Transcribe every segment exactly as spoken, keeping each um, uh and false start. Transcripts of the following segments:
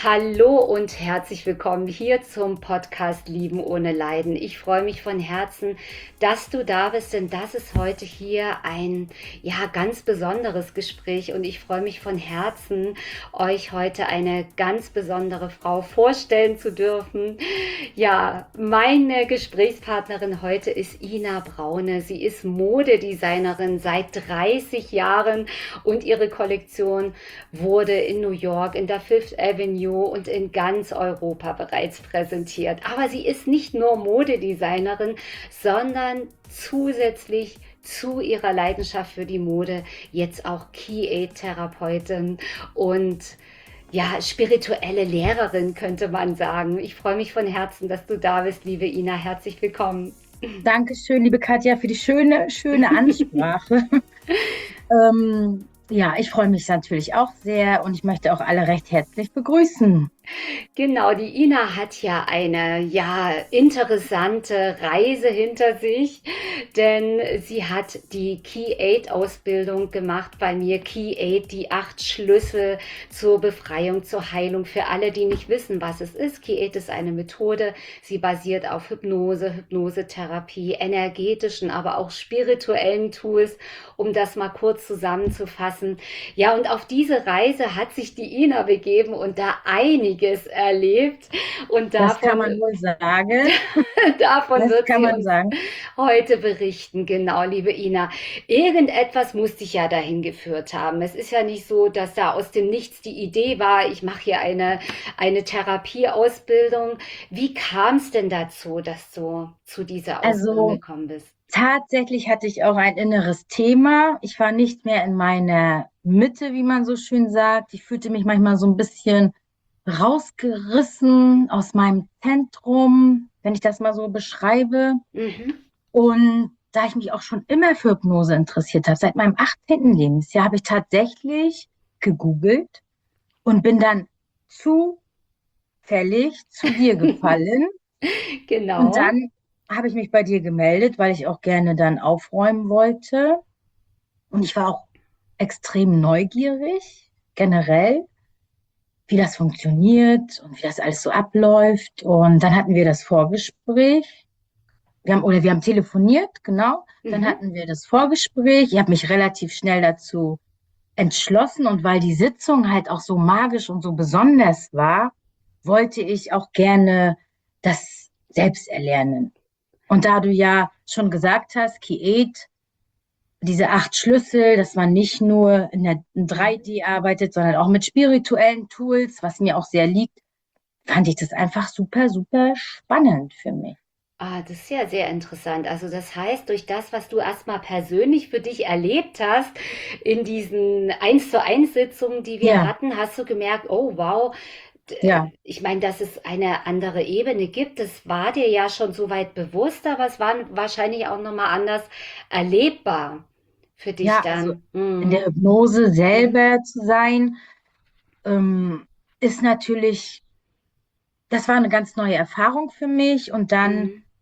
Hallo und herzlich willkommen hier zum Podcast Lieben ohne Leiden. Ich freue mich von Herzen, dass du da bist, denn das ist heute hier ein ja ganz besonderes Gespräch und ich freue mich von Herzen, euch heute eine ganz besondere Frau vorstellen zu dürfen. Ja, meine Gesprächspartnerin heute ist Ina Braune. Sie ist Modedesignerin seit dreißig Jahren und ihre Kollektion wurde in New York, in der Fifth Avenue und in ganz Europa bereits präsentiert. Aber sie ist nicht nur Modedesignerin, sondern zusätzlich zu ihrer Leidenschaft für die Mode jetzt auch Ki-Aid-Therapeutin und ja, spirituelle Lehrerin, könnte man sagen. Ich freue mich von Herzen, dass du da bist, liebe Ina. Herzlich willkommen. Dankeschön, liebe Katja, für die schöne, schöne Ansprache. ähm, ja, ich freue mich natürlich auch sehr und ich möchte auch alle recht herzlich begrüßen. Genau, die Ina hat ja eine ja interessante Reise hinter sich, denn sie hat die Ki-Aid-Ausbildung gemacht bei mir. Ki-Aid, die acht Schlüssel zur Befreiung, zur Heilung. Für alle, die nicht wissen, was es ist. Ki-Aid ist eine Methode. Sie basiert auf Hypnose, Hypnosetherapie, energetischen, aber auch spirituellen Tools, um das mal kurz zusammenzufassen. Ja, und auf diese Reise hat sich die Ina begeben und da einiges erlebt. Und Das kann davon, man wohl sagen. davon Das wird kann sie man uns sagen. heute berichten. Genau, liebe Ina. Irgendetwas muss dich ja dahin geführt haben. Es ist ja nicht so, dass da aus dem Nichts die Idee war, ich mache hier eine, eine Therapieausbildung. Wie kam es denn dazu, dass du zu dieser Ausbildung Also gekommen bist? tatsächlich hatte ich auch ein inneres Thema. Ich war nicht mehr in meiner Mitte, wie man so schön sagt. Ich fühlte mich manchmal so ein bisschen rausgerissen aus meinem Zentrum, wenn ich das mal so beschreibe. Mhm. Und da ich mich auch schon immer für Hypnose interessiert habe, seit meinem achtzehnten Lebensjahr, habe ich tatsächlich gegoogelt und bin dann zufällig zu dir gefallen. Und Genau. dann habe ich mich bei dir gemeldet, weil ich auch gerne dann aufräumen wollte. Und ich war auch extrem neugierig, generell, wie das funktioniert und wie das alles so abläuft. Und dann hatten wir das Vorgespräch. Wir haben, oder wir haben telefoniert, genau. Dann Mhm. hatten wir das Vorgespräch. Ich habe mich relativ schnell dazu entschlossen und weil die Sitzung halt auch so magisch und so besonders war, wollte ich auch gerne das selbst erlernen. Und da du ja schon gesagt hast, Ki-Aid, diese acht Schlüssel, dass man nicht nur in der in drei D arbeitet, sondern auch mit spirituellen Tools, was mir auch sehr liegt, fand ich das einfach super, super spannend für mich. Ah, das ist ja sehr interessant. Also das heißt, durch das, was du erstmal persönlich für dich erlebt hast, in diesen eins zu eins Sitzungen, die wir Ja, hatten, hast du gemerkt, oh wow, d- ja, ich meine, dass es eine andere Ebene gibt, das war dir ja schon so weit bewusst, aber es war wahrscheinlich auch nochmal anders erlebbar für dich ja, also dann. in der Mhm. Hypnose Mhm. selber zu sein, ähm, ist natürlich, das war eine ganz neue Erfahrung für mich. Und dann Mhm.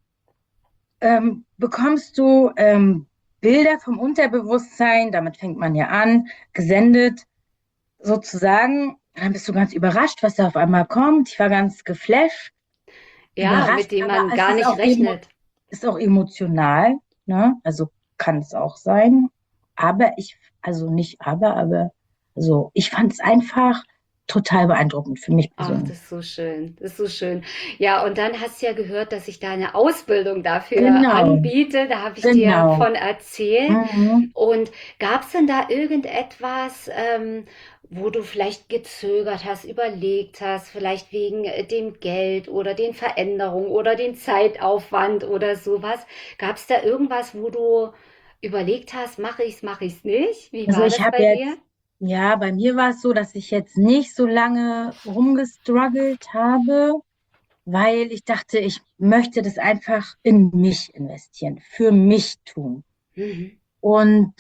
ähm, bekommst du ähm, Bilder vom Unterbewusstsein, damit fängt man ja an, gesendet, sozusagen. Dann bist du ganz überrascht, was da auf einmal kommt. Ich war ganz geflasht, Ja, mit überrascht, dem aber man es gar ist nicht auch, emo rechnet. ist auch emotional, ne? Also kann es auch sein. Aber ich, also nicht aber, aber so, ich fand es einfach total beeindruckend für mich Ach, persönlich. das ist so schön. Das ist so schön. Ja, und dann hast du ja gehört, dass ich da eine Ausbildung dafür Genau, anbiete. Da habe ich dir genau. von erzählt. Mhm. Und gab es denn da irgendetwas, ähm, wo du vielleicht gezögert hast, überlegt hast, vielleicht wegen äh, dem Geld oder den Veränderungen oder den Zeitaufwand oder sowas? Gab es da irgendwas, wo du überlegt hast, mache ich's, mache ich's nicht? Wie Also war ich das habe bei dir? jetzt, ja, bei mir war es so, dass ich jetzt nicht so lange rumgestruggelt habe, weil ich dachte, ich möchte das einfach in mich investieren, für mich tun. Mhm. Und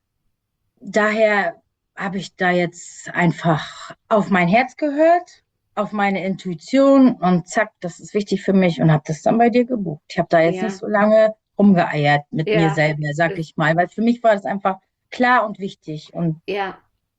daher habe ich da jetzt einfach auf mein Herz gehört, auf meine Intuition und zack, das ist wichtig für mich und habe das dann bei dir gebucht. Ich habe da jetzt nicht Ja, so lange rumgeeiert mit mir ja. selber, sag ich mal, weil für mich war das einfach klar und wichtig und Ja,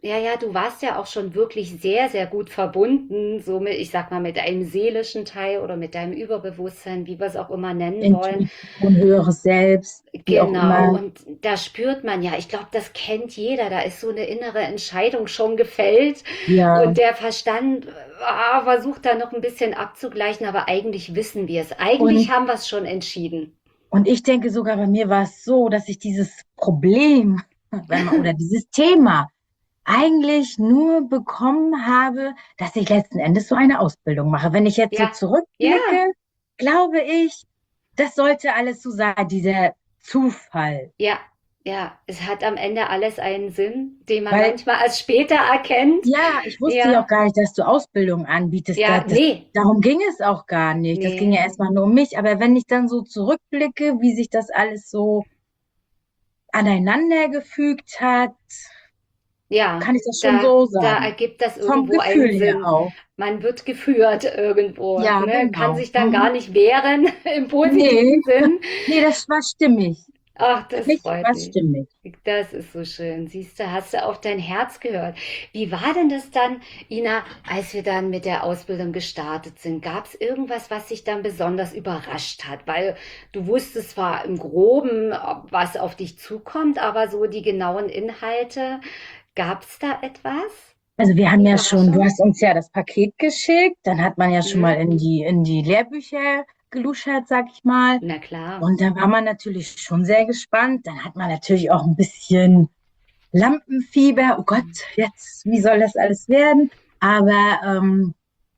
Ja, ja, du warst ja auch schon wirklich sehr, sehr gut verbunden, so mit, ich sag mal, mit deinem seelischen Teil oder mit deinem Überbewusstsein, wie wir es auch immer nennen wollen. Intuition, höheres Selbst, wie auch Genau, immer. und da spürt man ja, ich glaube, das kennt jeder, da ist so eine innere Entscheidung schon gefällt Ja, und der Verstand ah, versucht da noch ein bisschen abzugleichen, aber eigentlich wissen wir es. Eigentlich und, haben wir es schon entschieden. und ich denke sogar bei mir war es so, dass ich dieses Problem, wenn man, oder dieses Thema eigentlich nur bekommen habe, dass ich letzten Endes so eine Ausbildung mache. Wenn ich jetzt so Ja, ja, zurückblicke, glaube ich, das sollte alles so sein, dieser Zufall. ja, ja. Es hat am Ende alles einen Sinn, den man Weil, manchmal erst später erkennt. ja, ich wusste ja auch Ja, gar nicht, dass du Ausbildung anbietest. Da- ja, Das, nee, darum ging es auch gar nicht. Das ging nee, ja erstmal nur um mich. Aber wenn ich dann so zurückblicke, wie sich das alles so aneinander gefügt hat, ja, kann ich das schon da, so da sagen. ergibt das Vom irgendwo einen Gefühl her Sinn. auch. Man wird geführt irgendwo, Ja, ne? Kann genau. sich dann gar Mhm. nicht wehren im Nee, positiven Sinn. nee, das war stimmig. Ach, Für das mich war freut es mich. stimmig. Das ist so schön. Siehst du, hast du auf dein Herz gehört. Wie war denn das dann, Ina, als wir dann mit der Ausbildung gestartet sind? Gab es irgendwas, was dich dann besonders überrascht hat? Weil du wusstest zwar im Groben, ob- was auf dich zukommt, aber so die genauen Inhalte, gab es da etwas? Also wir haben Eine ja schon, du Überraschung? hast uns ja das Paket geschickt, dann hat man ja schon mal Mhm. in die, in die Lehrbücher geluschert, sag ich mal. Na klar. Und da war man natürlich schon sehr gespannt. Dann hat man natürlich auch ein bisschen Lampenfieber. Oh Gott, jetzt, wie soll das alles werden? Aber ähm,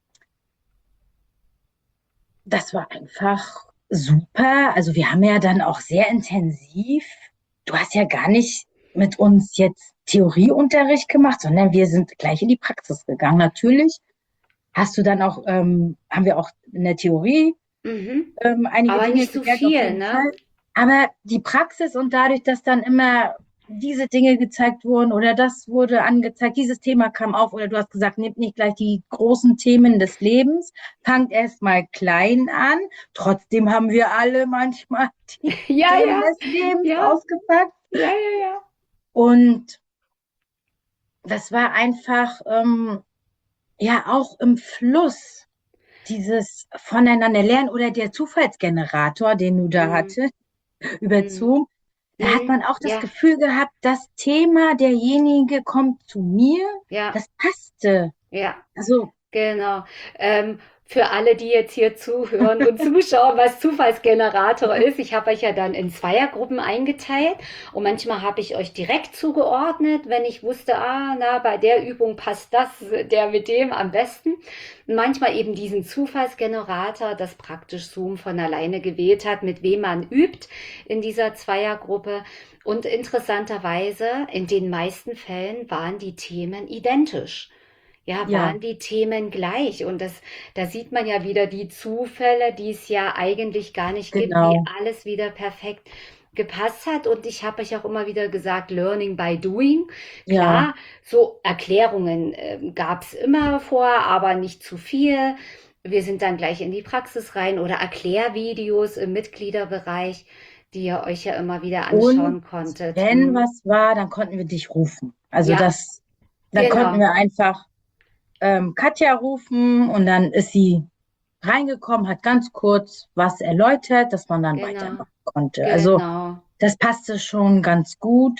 das war einfach super. Also wir haben ja dann auch sehr intensiv, du hast ja gar nicht mit uns jetzt Theorieunterricht gemacht, sondern wir sind gleich in die Praxis gegangen. Natürlich hast du dann auch, ähm, haben wir auch in der Theorie Mhm. ähm, einige Aber Dinge nicht so gelernt, auf viel, jeden ne? Fall. Aber die Praxis und dadurch, dass dann immer diese Dinge gezeigt wurden oder das wurde angezeigt, dieses Thema kam auf oder du hast gesagt, nehmt nicht gleich die großen Themen des Lebens, fangt erst mal klein an. Trotzdem haben wir alle manchmal die Ja, Themen ja, des Lebens ja, ausgepackt. ja, ja, ja. Und das war einfach, ähm, ja, auch im Fluss dieses Voneinander lernen oder der Zufallsgenerator, den du da Mhm. hattest, über Mhm. Zoom, da hat Mhm. man auch das Ja, Gefühl gehabt, das Thema, derjenige kommt zu mir, ja, das passte. ja. Also, Genau. Ähm, für alle, die jetzt hier zuhören und zuschauen, was Zufallsgenerator ist, ich habe euch ja dann in Zweiergruppen eingeteilt und manchmal habe ich euch direkt zugeordnet, wenn ich wusste, ah, na, bei der Übung passt das, der mit dem am besten. Und manchmal eben diesen Zufallsgenerator, das praktisch Zoom von alleine gewählt hat, mit wem man übt in dieser Zweiergruppe. Und interessanterweise, in den meisten Fällen waren die Themen identisch. Ja, ja, waren die Themen gleich? Und das, da sieht man ja wieder die Zufälle, die es ja eigentlich gar nicht gibt, wie genau. alles wieder perfekt gepasst hat. Und ich habe euch auch immer wieder gesagt, Learning by Doing. Ja, Klar, so Erklärungen äh, gab es immer vorher, aber nicht zu viel. Wir sind dann gleich in die Praxis rein oder Erklärvideos im Mitgliederbereich, die ihr euch ja immer wieder und anschauen konntet. wenn Hm. was war, dann konnten wir dich rufen. Also Ja, das, dann konnten genau, wir einfach ähm, Katja rufen und dann ist sie reingekommen, hat ganz kurz was erläutert, dass man dann genau, weitermachen konnte. Also genau. das passte schon ganz gut.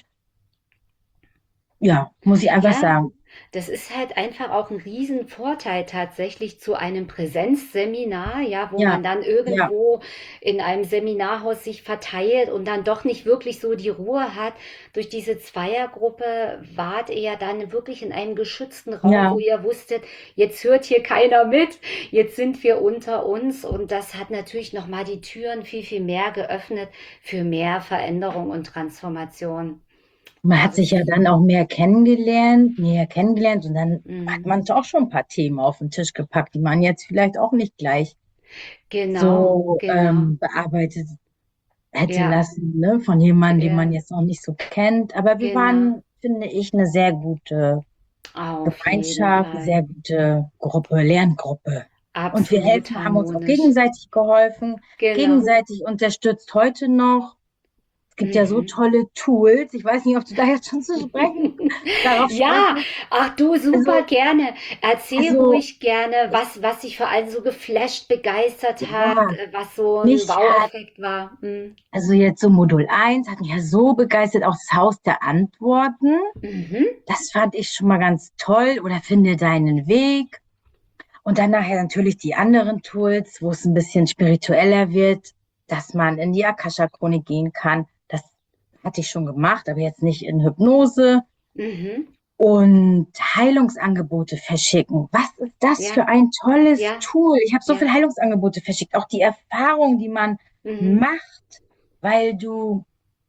Ja, muss ich einfach Ja, sagen. das ist halt einfach auch ein Riesenvorteil tatsächlich zu einem Präsenzseminar, ja, wo Ja, man dann ja, irgendwo in einem Seminarhaus sich verteilt und dann doch nicht wirklich so die Ruhe hat. Durch diese Zweiergruppe wart ihr ja dann wirklich in einem geschützten Raum, ja. wo ihr wusstet, jetzt hört hier keiner mit, jetzt sind wir unter uns und das hat natürlich noch mal die Türen viel, viel mehr geöffnet für mehr Veränderung und Transformation. Man hat Also sich ja es dann auch mehr kennengelernt, näher kennengelernt und dann hat mhm. man auch schon ein paar Themen auf den Tisch gepackt, die man jetzt vielleicht auch nicht gleich Genau, so genau. ähm, bearbeitet hätte Ja, lassen, ne, von jemandem, den man ja, jetzt noch nicht so kennt. Aber wir genau. waren, finde ich, eine sehr gute Auf jeden Gemeinschaft, eine Fall. sehr gute Gruppe, Lerngruppe. Und wir Absolut helfen, haben uns auch harmonisch. gegenseitig geholfen, Genau. gegenseitig unterstützt heute noch. Es gibt ja so Mhm. tolle Tools. Ich weiß nicht, ob du da jetzt schon zu sprechen, darauf Ja, sprechen. ach du, super Also, gerne. Erzähl also, ruhig gerne, ich, was, was dich vor allem so geflasht, begeistert hat, ja, äh, was so ein mich hat, Wow-Effekt war. Mhm. also jetzt so Modul eins hat mich ja so begeistert, auch das Haus der Antworten. Mhm. Das fand ich schon mal ganz toll. Oder finde deinen Weg. Und dann nachher natürlich die anderen Tools, wo es ein bisschen spiritueller wird, dass man in die Akasha-Chronik gehen kann. Das hatte ich schon gemacht, aber jetzt nicht in Hypnose. Mhm. Und Heilungsangebote verschicken. Was ist das Ja, für ein tolles ja, Tool? Ich habe so ja. viele Heilungsangebote verschickt. Auch die Erfahrung, die man Mhm. macht, weil du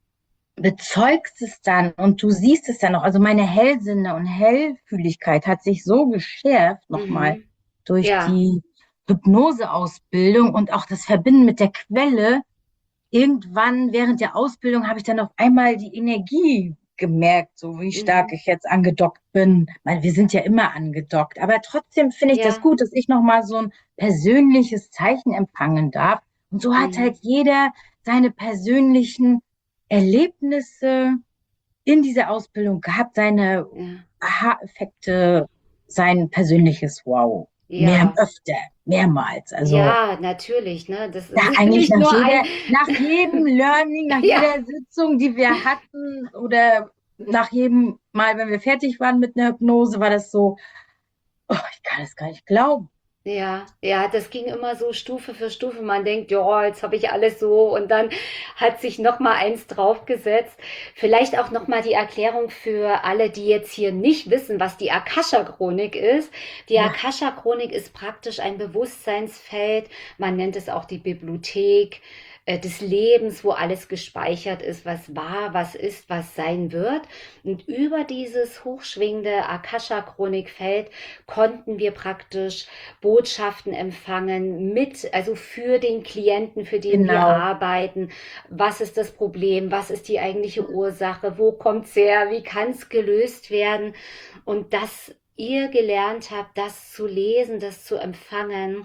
bezeugst es dann und du siehst es dann noch. Also meine Hellsinne und Hellfühligkeit hat sich so geschärft nochmal Mhm. durch Ja, die Hypnoseausbildung und auch das Verbinden mit der Quelle. Irgendwann während der Ausbildung habe ich dann auf einmal die Energie gemerkt, so wie stark mhm. ich jetzt angedockt bin. Ich meine, wir sind ja immer angedockt, aber trotzdem finde ich das Ja, gut, dass ich nochmal so ein persönliches Zeichen empfangen darf. Und so hat mhm. halt jeder seine persönlichen Erlebnisse in dieser Ausbildung gehabt, seine Ja, Aha-Effekte, sein persönliches Wow. Mehr, ja, öfter, mehrmals. Also ja, natürlich, ne? Das nach, ist eigentlich nicht nach nur ein, jeder, nach jedem Learning, nach ja. jeder Sitzung, die wir hatten oder nach jedem Mal, wenn wir fertig waren mit einer Hypnose, war das so, oh, ich kann es gar nicht glauben. Ja, ja, das ging immer so Stufe für Stufe. Man denkt, ja, jetzt habe ich alles so und dann hat sich noch mal eins draufgesetzt. Vielleicht auch noch mal die Erklärung für alle, die jetzt hier nicht wissen, was die Akasha-Chronik ist. Die Ja, Akasha-Chronik ist praktisch ein Bewusstseinsfeld. Man nennt es auch die Bibliothek äh, des Lebens, wo alles gespeichert ist, was war, was ist, was sein wird. Und über dieses hochschwingende Akasha-Chronikfeld konnten wir praktisch Botschaften empfangen mit, also für den Klienten, für den wir genau. arbeiten. Was ist das Problem? Was ist die eigentliche Ursache? Wo kommt's her? Wie kann es gelöst werden? Und dass ihr gelernt habt, das zu lesen, das zu empfangen.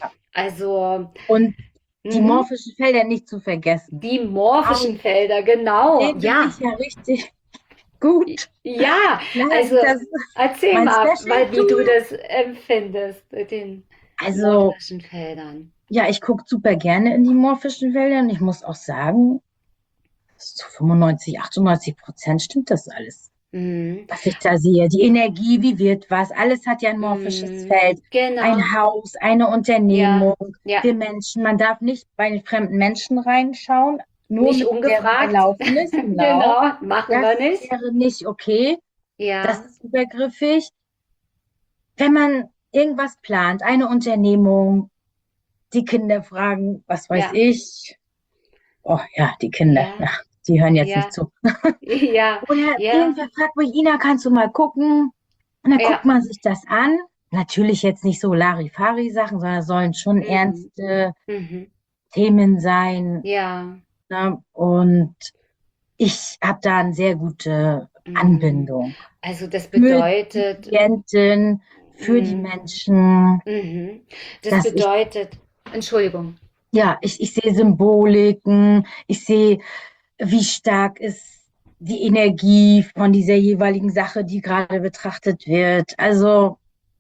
Also, Und die mhm. morphischen Felder nicht zu vergessen. Die morphischen Auch Felder, genau. den bin Ja, ich ja richtig gut. ja. Nein, Also, das erzähl mein mal, weil, wie du Special-Tool. das empfindest mit den Also, morphischen Feldern. ja, ich gucke super gerne in die morphischen Felder und ich muss auch sagen, zu fünfundneunzig, achtundneunzig Prozent stimmt das alles, Mhm. was ich da sehe. Die Energie, wie wird was, alles hat ja ein morphisches Mhm. Feld. Genau. Ein Haus, eine Ja, Unternehmung, ja. wir Menschen. Man darf nicht bei den fremden Menschen reinschauen, nur Nicht mit deren ungefragt. Erlaubnis, genau. Genau, machen Das wir nicht. wäre nicht okay. Das Ja, ist übergriffig. Wenn man irgendwas plant, eine Unternehmung, die Kinder fragen, was weiß ja, ich. Oh ja, die Kinder, ja, ja, die hören jetzt nicht ja, zu. ja, Oder ja, irgendwer fragt mich, Ina, kannst du mal gucken? Und dann guckt ja. man sich das an. Natürlich jetzt nicht so Larifari-Sachen, sondern es sollen schon Mhm. ernste Mhm. Themen sein. Ja. Ne? Und ich habe da eine sehr gute Mhm. Anbindung Also das für die bedeutet, Klientin, für die mhm. Menschen, Mhm. Das dass ich, bedeutet, Entschuldigung. ja, ich, ich sehe Symboliken, ich sehe, wie stark ist die Energie von dieser jeweiligen Sache, die gerade betrachtet wird. Also,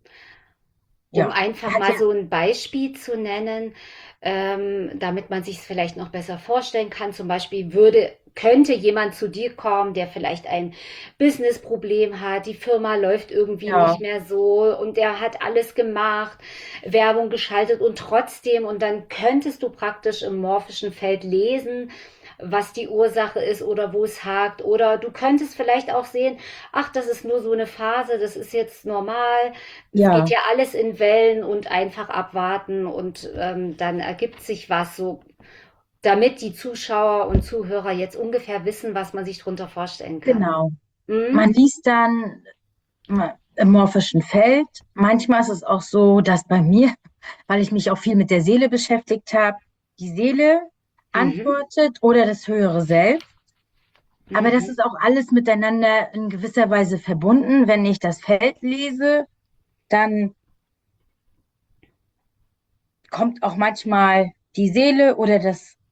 Um ja, einfach hat mal ja, so ein Beispiel zu nennen, ähm, damit man sich es vielleicht noch besser vorstellen kann. Zum Beispiel würde könnte jemand zu dir kommen, der vielleicht ein Businessproblem hat, die Firma läuft irgendwie nicht ja, mehr so und der hat alles gemacht, Werbung geschaltet und trotzdem und dann könntest du praktisch im morphischen Feld lesen, was die Ursache ist oder wo es hakt. Oder du könntest vielleicht auch sehen, ach, das ist nur so eine Phase, das ist jetzt normal, es geht ja, ja alles in Wellen und einfach abwarten und ähm, dann ergibt sich was so, damit die Zuschauer und Zuhörer jetzt ungefähr wissen, was man sich darunter vorstellen kann. genau. Mhm. Man liest dann äh, im morphischen Feld. Manchmal ist es auch so, dass bei mir, weil ich mich auch viel mit der Seele beschäftigt habe, die Seele Mhm. antwortet oder das höhere Selbst. Aber das Mhm. ist auch alles miteinander in gewisser Weise verbunden. Wenn ich das Feld lese, dann kommt auch manchmal die Seele oder das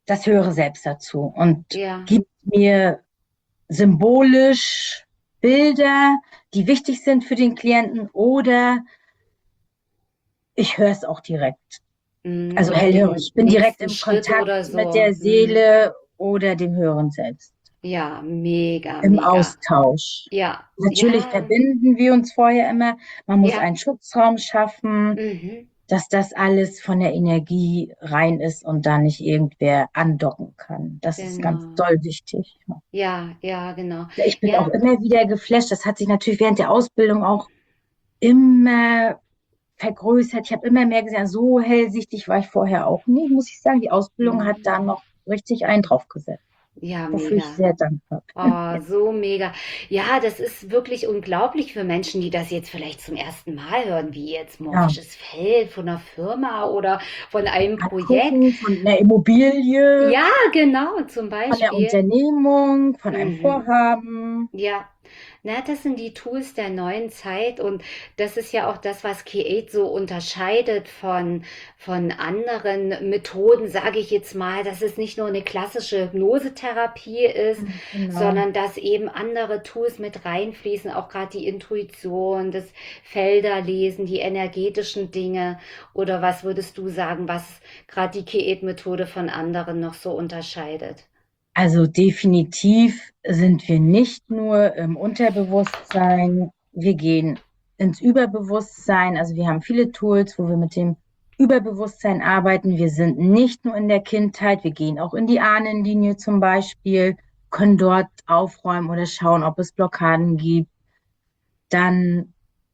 das höhere Selbst dazu und Ja. gibt mir symbolisch Bilder, die wichtig sind für den Klienten, oder ich höre es auch direkt. Mm, Also oder hellhörig. den Ich bin direkt nächsten im Schritt Kontakt oder mit so. der Mm. Seele oder dem höheren Selbst. Ja, mega, Im mega. Austausch. Ja, Natürlich ja, verbinden wir uns vorher immer. Man muss ja. einen Schutzraum schaffen, Mhm. dass das alles von der Energie rein ist und da nicht irgendwer andocken kann. Das ist ganz Genau. doll wichtig. Ja, ja, genau. Ich bin auch Ja, immer wieder geflasht. Das hat sich natürlich während der Ausbildung auch immer vergrößert. Ich habe immer mehr gesehen, so hellsichtig war ich vorher auch nicht, muss ich sagen. Die Ausbildung hat mm, da noch richtig einen draufgesetzt, ja, wofür ich mega. sehr dankbar bin. Oh, Ja, so mega. Ja, das ist wirklich unglaublich für Menschen, die das jetzt vielleicht zum ersten Mal hören, wie jetzt ja. morphisches Feld von einer Firma oder von einem Projekt. Angucken von einer Immobilie, Ja, genau, zum von der Beispiel. Unternehmung, von einem Mhm. Vorhaben. Ja, na, das sind die Tools der neuen Zeit und das ist ja auch das, was K acht so unterscheidet von, von anderen Methoden, sage ich jetzt mal, dass es nicht nur eine klassische Hypnosetherapie ist, Genau. sondern dass eben andere Tools mit reinfließen, auch gerade die Intuition, das Felderlesen, die energetischen Dinge. Oder was würdest du sagen, was gerade die K acht-Methode von anderen noch so unterscheidet? Also definitiv sind wir nicht nur im Unterbewusstsein, wir gehen ins Überbewusstsein. Also wir haben viele Tools, wo wir mit dem Überbewusstsein arbeiten. Wir sind nicht nur in der Kindheit, wir gehen auch in die Ahnenlinie zum Beispiel, können dort aufräumen oder schauen, ob es Blockaden gibt. Dann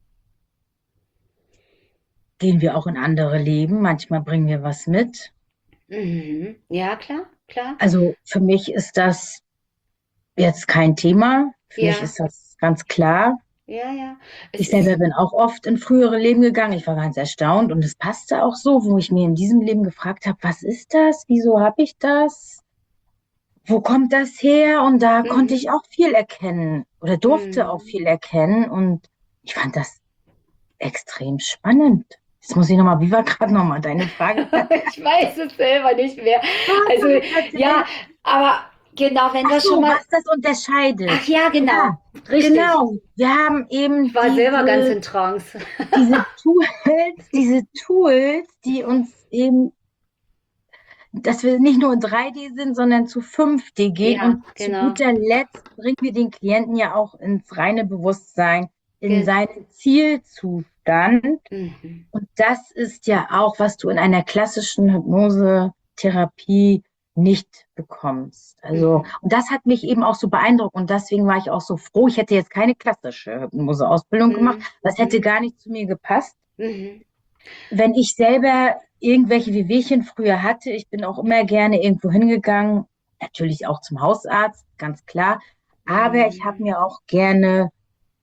gehen wir auch in andere Leben. Manchmal bringen wir was mit. Mhm. Ja, klar, klar. Also für mich ist das jetzt kein Thema. Für mich Ja, ist das ganz klar. ja, ja. Es Ich ist, selber bin auch oft in frühere Leben gegangen. Ich war ganz erstaunt und es passte auch so, wo ich mir in diesem Leben gefragt habe, was ist das? Wieso habe ich das? Wo kommt das her? Und da konnte mhm, ich auch viel erkennen oder durfte auch mhm. viel erkennen und ich fand das extrem spannend. Jetzt muss ich nochmal, wie war gerade nochmal deine Frage? Ich weiß es selber nicht mehr. Also, Ah, erzähl. ja, aber genau, wenn Ach wir schon so, mal. was das unterscheidet. Ach ja, genau. Ja, Richtig. genau. Wir haben Ich eben war selber ganz diese, in Trance. diese Tools, diese Tools, die uns eben, dass wir nicht nur in drei D sind, sondern zu fünf D gehen. Ja, Und zu genau. guter Letzt bringen wir den Klienten ja auch ins reine Bewusstsein, in Genau. seinen Zielzustand. Mhm. Und das ist ja auch, was du in einer klassischen Hypnosetherapie nicht bekommst. Also, Mhm. und das hat mich eben auch so beeindruckt und deswegen war ich auch so froh. Ich hätte jetzt keine klassische Hypnoseausbildung gemacht. Mhm. Das hätte Mhm. gar nicht zu mir gepasst. Mhm. Wenn ich selber irgendwelche Wehwehchen früher hatte, ich bin auch immer gerne irgendwo hingegangen, natürlich auch zum Hausarzt, ganz klar. Aber ich habe Mhm. mir auch gerne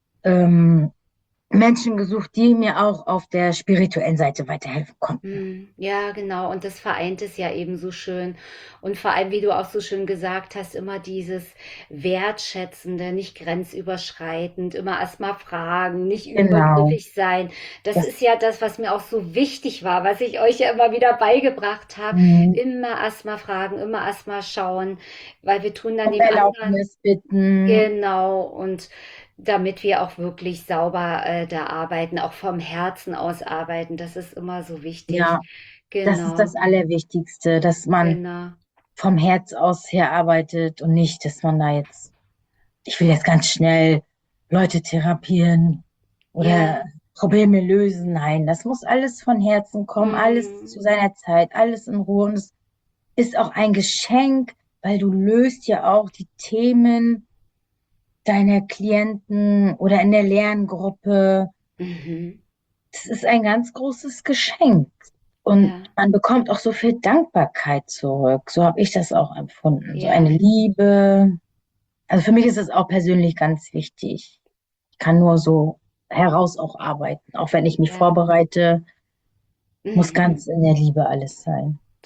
ähm, Menschen gesucht, die mir auch auf der spirituellen Seite weiterhelfen konnten. Mhm. Ja, genau. Und das vereint es ja eben so schön. Und vor allem, wie du auch so schön gesagt hast, immer dieses Wertschätzende, nicht grenzüberschreitend, immer erstmal fragen, nicht Genau. übergriffig sein. Das Das, ist ja das, was mir auch so wichtig war, was ich euch ja immer wieder beigebracht habe. mh, Immer erstmal fragen, immer erstmal schauen, weil wir tun dann um dem anderen. Erlaubnis bitten. Genau, und damit wir auch wirklich sauber äh, da arbeiten, auch vom Herzen aus arbeiten, das ist immer so wichtig. Ja, das ist Genau, das Allerwichtigste, dass man genau. vom Herz aus her arbeitet und nicht, dass man da jetzt, ich will jetzt ganz schnell Leute therapieren oder Ja, Probleme lösen. Nein, das muss alles von Herzen kommen, alles mm, zu seiner Zeit, alles in Ruhe. Und es ist auch ein Geschenk, weil du löst ja auch die Themen deiner Klienten oder in der Lerngruppe. mhm, Das ist ein ganz großes Geschenk. Und ja, man bekommt auch so viel Dankbarkeit zurück. So habe ich das auch empfunden. So eine ja, Liebe. Also für mich ist es auch persönlich ganz wichtig. Ich kann nur so heraus auch arbeiten. Auch wenn ich mich ja, vorbereite, muss mhm. ganz in der Liebe alles sein.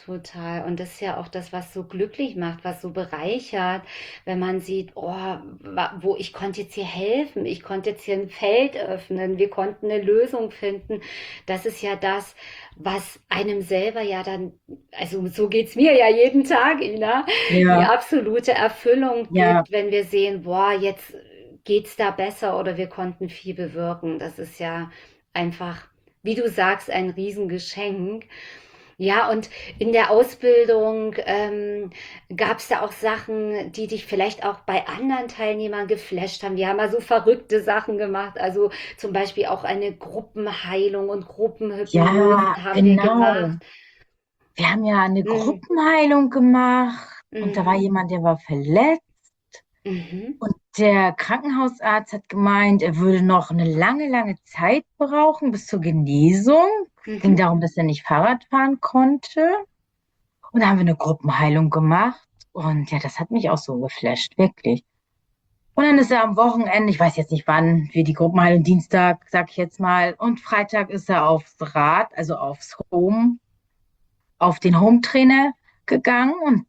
Total. Und das ist ja auch das, was so glücklich macht, was so bereichert, wenn man sieht, oh, wa- wo ich konnte jetzt hier helfen, ich konnte jetzt hier ein Feld öffnen, wir konnten eine Lösung finden. Das ist ja das, was einem selber ja dann, also so geht's mir ja jeden Tag, Ina, die Ja, absolute Erfüllung ja, gibt, wenn wir sehen, boah, jetzt geht's da besser oder wir konnten viel bewirken. Das ist ja einfach, wie du sagst, ein Riesengeschenk. Ja, und in der Ausbildung ähm, gab es da auch Sachen, die dich vielleicht auch bei anderen Teilnehmern geflasht haben. Die haben mal so verrückte Sachen gemacht. Also zum Beispiel auch eine Gruppenheilung und ja, Gruppenhypnosen haben wir genau. gemacht. Wir haben ja eine Mhm. Gruppenheilung gemacht und da war Mhm. jemand, der war verletzt Mhm. und der Krankenhausarzt hat gemeint, er würde noch eine lange, lange Zeit brauchen bis zur Genesung. Es ging Mhm. darum, dass er nicht Fahrrad fahren konnte. Und da haben wir eine Gruppenheilung gemacht und ja, das hat mich auch so geflasht, wirklich. Und dann ist er am Wochenende, ich weiß jetzt nicht wann, wir die Gruppenheilung, Dienstag, sag ich jetzt mal, und Freitag ist er aufs Rad, also aufs Home, auf den Home-Trainer gegangen und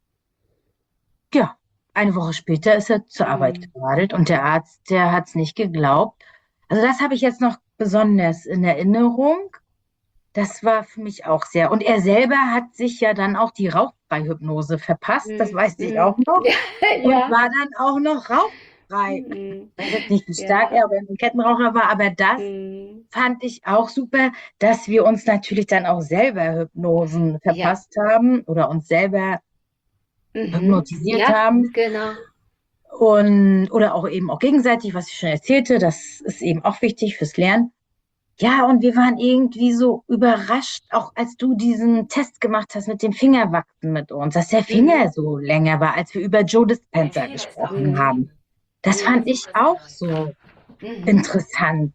ja, eine Woche später ist er zur Arbeit Mhm. geradelt und der Arzt, der hat es nicht geglaubt. Also das habe ich jetzt noch besonders in Erinnerung. Das war für mich auch sehr. Und er selber hat sich ja dann auch die Rauchfreihypnose verpasst, das Mhm. weiß ich auch Mhm. noch, und Ja. war dann auch noch rauchfrei. Mhm. Ich weiß jetzt nicht, wie stark Ja. er, aber ein Kettenraucher war, aber das Mhm. fand ich auch super, dass wir uns natürlich dann auch selber Hypnosen Ja. verpasst haben oder uns selber Mhm. hypnotisiert Ja, haben. genau. Und, oder auch eben auch gegenseitig, was ich schon erzählte, das ist eben auch wichtig fürs Lernen. Ja, und wir waren irgendwie so überrascht, auch als du diesen Test gemacht hast mit dem Fingerwachsen mit uns, dass der Mhm. Finger so länger war, als wir über Joe Dispenza gesprochen Mhm. haben. Das fand Mhm. ich auch so Mhm. interessant.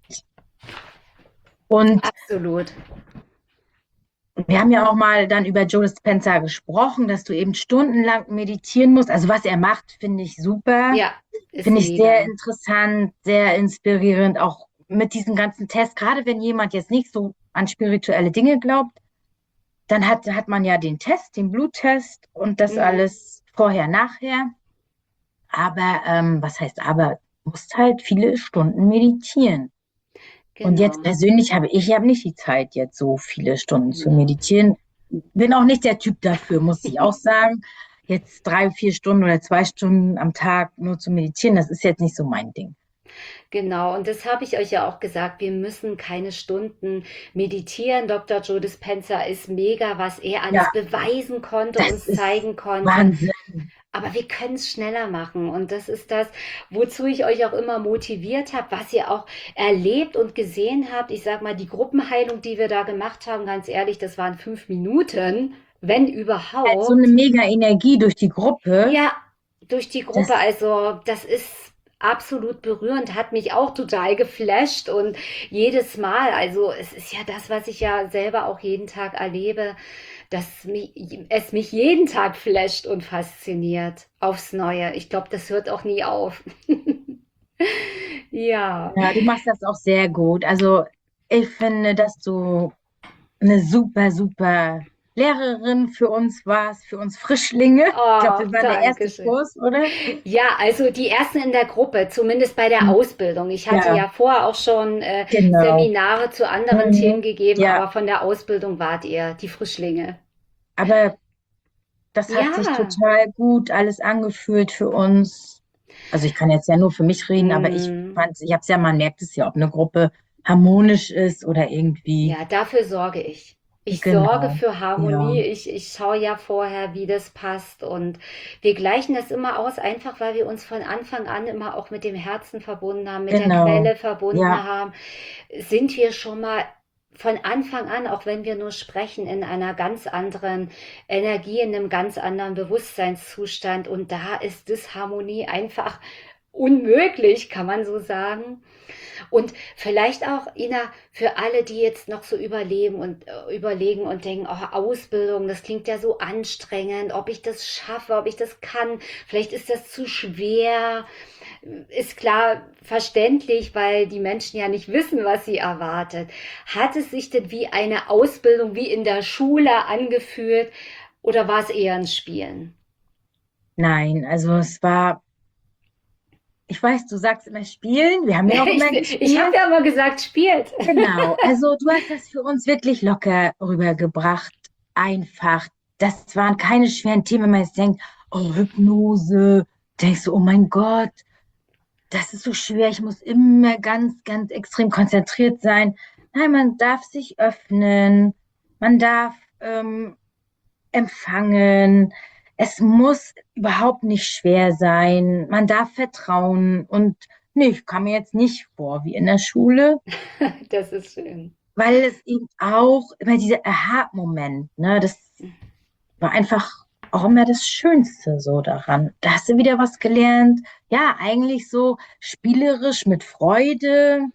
Und Absolut. wir haben ja auch mal dann über Joe Dispenza gesprochen, dass du eben stundenlang meditieren musst. Also was er macht, finde ich super. Ja, ist Finde ich sehr mega. interessant, sehr inspirierend, auch mit diesen ganzen Tests. Gerade wenn jemand jetzt nicht so an spirituelle Dinge glaubt, dann hat, hat man ja den Test, den Bluttest und das Mhm. alles vorher, nachher. Aber ähm, was heißt aber? Du musst halt viele Stunden meditieren. Und jetzt Genau. persönlich habe ich habe nicht die Zeit, jetzt so viele Stunden zu Ja. meditieren. Bin auch nicht der Typ dafür, muss ich auch sagen. Jetzt drei, vier Stunden oder zwei Stunden am Tag nur zu meditieren, das ist jetzt nicht so mein Ding. Genau, und das habe ich euch ja auch gesagt, wir müssen keine Stunden meditieren. Doktor Joe Dispenza ist mega, was er alles Ja, beweisen konnte, das uns ist zeigen konnte. Wahnsinn. Aber wir können es schneller machen. Und das ist das, wozu ich euch auch immer motiviert habe, was ihr auch erlebt und gesehen habt. Ich sag mal, die Gruppenheilung, die wir da gemacht haben, ganz ehrlich, das waren fünf Minuten, wenn Halt so eine überhaupt. mega Energie durch die Gruppe. Ja, durch die Gruppe. Das, Also, das ist absolut berührend, hat mich auch total geflasht und jedes Mal, also es ist ja das, was ich ja selber auch jeden Tag erlebe, dass mich, es mich jeden Tag flasht und fasziniert aufs Neue. Ich glaube, das hört auch nie auf. Ja, ja, du machst das auch sehr gut. Also ich finde, dass du eine super, super Lehrerin für uns warst, für uns Frischlinge. Ich glaube, oh, wir waren der danke erste schön. Kurs, oder? Ja, also die ersten in der Gruppe, zumindest bei der Hm, Ausbildung. Ich hatte ja, ja vorher auch schon äh, genau. Seminare zu anderen Themen Mhm, gegeben, ja, aber von der Ausbildung wart ihr die Frischlinge. aber das hat sich Ja, total gut alles angefühlt für uns. Also ich kann jetzt ja nur für mich reden, aber ich mm, fand, ich habe es ja, man merkt es ja, ob eine Gruppe harmonisch ist oder irgendwie, ja, dafür sorge ich. Ich sorge genau, für ja, Harmonie. Ich, ich schaue ja vorher, wie das passt. Und wir gleichen das immer aus, einfach weil wir uns von Anfang an immer auch mit dem Herzen verbunden haben, mit der genau, Quelle verbunden ja, haben. Sind wir schon mal von Anfang an, auch wenn wir nur sprechen, in einer ganz anderen Energie, in einem ganz anderen Bewusstseinszustand. Und da ist Disharmonie einfach unmöglich, kann man so sagen. Und vielleicht auch, Ina, für alle, die jetzt noch so überleben und äh, überlegen und denken, oh, Ausbildung, das klingt ja so anstrengend, ob ich das schaffe, ob ich das kann, vielleicht ist das zu schwer. Ist klar verständlich, weil die Menschen ja nicht wissen, was sie erwartet. Hat es sich denn wie eine Ausbildung, wie in der Schule angefühlt oder war es eher ein Spielen? Nein, also es war, ich weiß, du sagst immer spielen, wir haben ja auch immer Ich, ich habe gespielt. ja immer gesagt, spielt. Genau, also du hast das für uns wirklich locker rübergebracht, einfach. Das waren keine schweren Themen, wenn man jetzt denkt, oh, Hypnose, denkst du, oh mein Gott, das ist so schwer, ich muss immer ganz, ganz extrem konzentriert sein. Nein, man darf sich öffnen, man darf ähm, empfangen. Es muss überhaupt nicht schwer sein. Man darf vertrauen. Und nee, ich kam mir jetzt nicht vor wie in der Schule, Das ist schön. weil es eben auch immer dieser Aha-Moment, ne, das war einfach auch immer das Schönste so daran. Da hast du wieder was gelernt. Ja, eigentlich so spielerisch mit Freude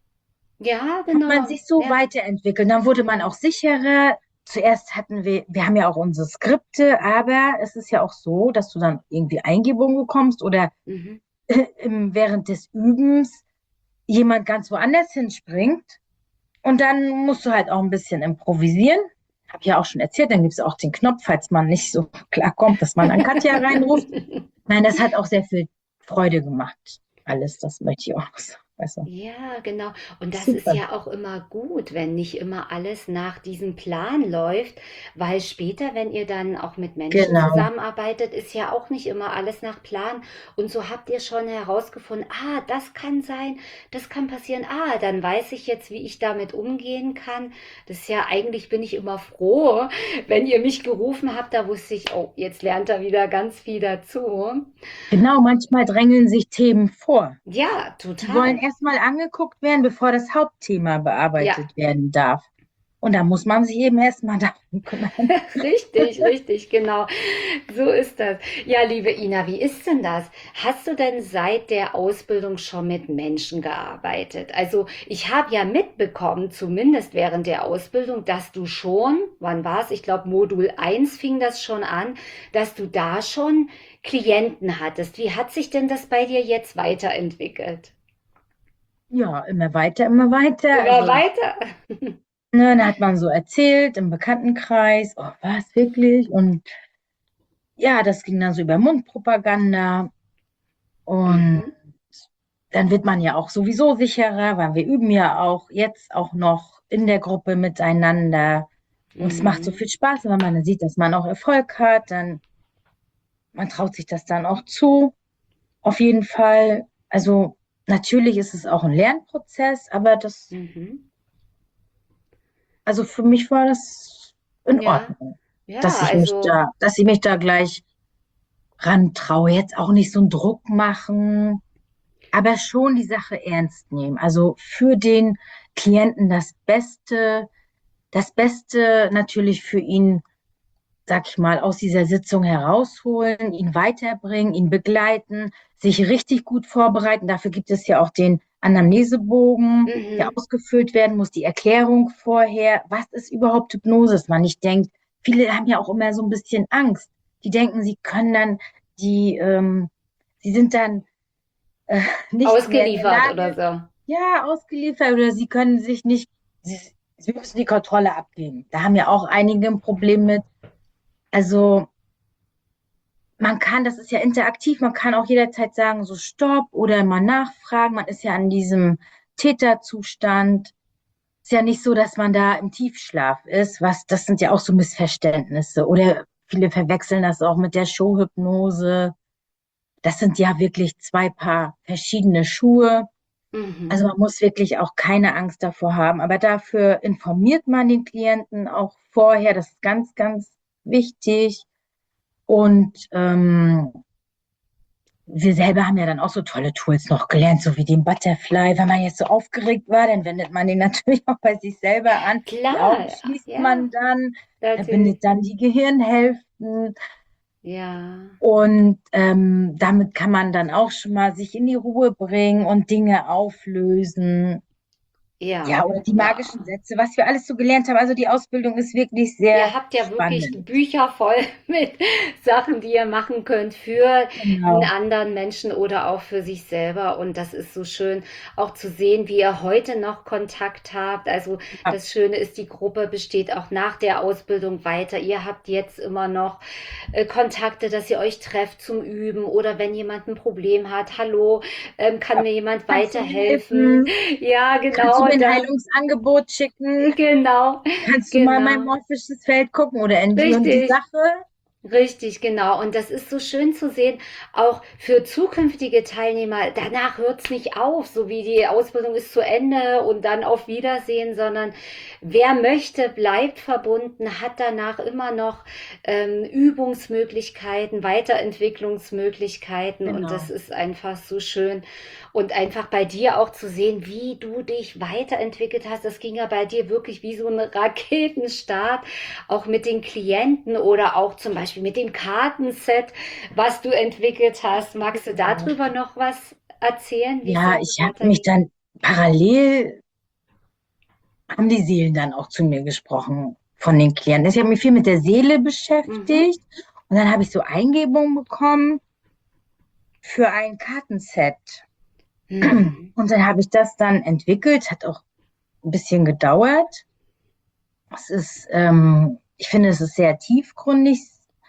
Ja, hat man genau. sich so Ja. weiterentwickelt. Dann wurde man auch sicherer. Zuerst hatten wir, wir haben ja auch unsere Skripte, aber es ist ja auch so, dass du dann irgendwie Eingebungen bekommst oder Mhm. äh, im- während des Übens jemand ganz woanders hinspringt und dann musst du halt auch ein bisschen improvisieren. Habe ja auch schon erzählt, dann gibt es auch den Knopf, falls man nicht so klarkommt, dass man an Katja reinruft. Nein, das hat auch sehr viel Freude gemacht. Alles, das möchte ich auch noch sagen. Also, Ja, genau. Und das ist super. ja auch immer gut, wenn nicht immer alles nach diesem Plan läuft, weil später, wenn ihr dann auch mit Menschen Genau. zusammenarbeitet, ist ja auch nicht immer alles nach Plan. Und so habt ihr schon herausgefunden, ah, das kann sein, das kann passieren, ah, dann weiß ich jetzt, wie ich damit umgehen kann. Das ist ja eigentlich bin ich immer froh, wenn ihr mich gerufen habt, da wusste ich, oh, jetzt lernt er wieder ganz viel dazu. Genau, manchmal drängeln sich Themen vor. Ja, Die wollen total. erstmal angeguckt werden, bevor das Hauptthema Ja. bearbeitet werden darf. Und da muss man sich eben erstmal darum kümmern. Richtig, richtig, genau. So ist das. Ja, liebe Ina, wie ist denn das? Hast du denn seit der Ausbildung schon mit Menschen gearbeitet? Also ich habe ja mitbekommen, zumindest während der Ausbildung, dass du schon, wann war es? Ich glaube, Modul eins fing das schon an, dass du da schon Klienten hattest. Wie hat sich denn das bei dir jetzt weiterentwickelt? Ja, immer weiter, immer weiter. Immer Also, weiter? ne, dann hat man so erzählt im Bekanntenkreis, oh, was wirklich? Und ja, das ging dann so über Mundpropaganda. Und Mhm. dann wird man ja auch sowieso sicherer, weil wir üben ja auch jetzt auch noch in der Gruppe miteinander. Und es macht so Mhm. viel Spaß, wenn man dann sieht, dass man auch Erfolg hat, dann man traut sich das dann auch zu. Auf jeden Fall. Also natürlich ist es auch ein Lernprozess, aber das, Mhm. also für mich war das in Ja, Ordnung, ja, dass ich mich also. da, dass ich mich da gleich rantraue. Jetzt auch nicht so einen Druck machen, aber schon die Sache ernst nehmen. Also für den Klienten das Beste, das Beste natürlich für ihn, sag ich mal, aus dieser Sitzung herausholen, ihn weiterbringen, ihn begleiten, sich richtig gut vorbereiten. Dafür gibt es ja auch den Anamnesebogen, der Mhm. ausgefüllt werden muss, die Erklärung vorher. Was ist überhaupt Hypnose? Dass man nicht denkt, viele haben ja auch immer so ein bisschen Angst. Die denken, sie können dann, die, ähm, sie sind dann äh, nicht mehr in der Ausgeliefert oder Lage, so. ja, ausgeliefert oder sie können sich nicht, sie, sie müssen die Kontrolle abgeben. Da haben ja auch einige ein Problem mit. Also man kann, das ist ja interaktiv, man kann auch jederzeit sagen, so Stopp oder mal nachfragen. Man ist ja an diesem Täterzustand. Ist ja nicht so, dass man da im Tiefschlaf ist, was, das sind ja auch so Missverständnisse. Oder viele verwechseln das auch mit der Showhypnose. Das sind ja wirklich zwei Paar verschiedene Schuhe. Also Mhm. man muss wirklich auch keine Angst davor haben. Aber dafür informiert man den Klienten auch vorher. Das ist ganz, ganz wichtig. Und ähm, wir selber haben ja dann auch so tolle Tools noch gelernt, so wie den Butterfly. Wenn man jetzt so aufgeregt war, dann wendet man den natürlich auch bei sich selber an. Die Augen Klar, schließt ja, man dann, natürlich. verbindet dann die Gehirnhälften. Ja, Und ähm, damit kann man dann auch schon mal sich in die Ruhe bringen und Dinge auflösen. Ja, ja, oder die magischen ja. Sätze, was wir alles so gelernt haben. Also die Ausbildung ist wirklich Ihr sehr habt ja wirklich spannend. Bücher voll mit Sachen, die ihr machen könnt für einen Genau. anderen Menschen oder auch für sich selber. Und das ist so schön, auch zu sehen, wie ihr heute noch Kontakt habt. Also Ja, das Schöne ist, die Gruppe besteht auch nach der Ausbildung weiter. Ihr habt jetzt immer noch äh, Kontakte, dass ihr euch trefft zum Üben oder wenn jemand ein Problem hat, hallo, ähm, kann ja. mir jemand Kannst du weiterhelfen? helfen? Ja, Kannst du genau, mir ein da, Heilungsangebot schicken? genau, Kannst du mal in mein genau. morphisches Feld gucken oder in die und die Richtig. Sache? Richtig, genau. Und das ist so schön zu sehen, auch für zukünftige Teilnehmer. Danach hört es nicht auf, so wie die Ausbildung ist zu Ende und dann auf Wiedersehen, sondern wer möchte, bleibt verbunden, hat danach immer noch ähm, Übungsmöglichkeiten, Weiterentwicklungsmöglichkeiten und das Genau. ist einfach so schön. Und einfach bei dir auch zu sehen, wie du dich weiterentwickelt hast. Das ging ja bei dir wirklich wie so ein Raketenstart auch mit den Klienten oder auch zum Beispiel mit dem Kartenset, was du entwickelt hast. Magst du Genau. darüber noch was erzählen, wie es Ja, so ich habe mich weitergeht? dann parallel, haben die Seelen dann auch zu mir gesprochen von den Klienten. Ich habe mich viel mit der Seele Mhm. beschäftigt und dann habe ich so Eingebungen bekommen für ein Kartenset. Mhm. Und dann habe ich das dann entwickelt, hat auch ein bisschen gedauert. Es ist, ähm, ich finde, es ist sehr tiefgründig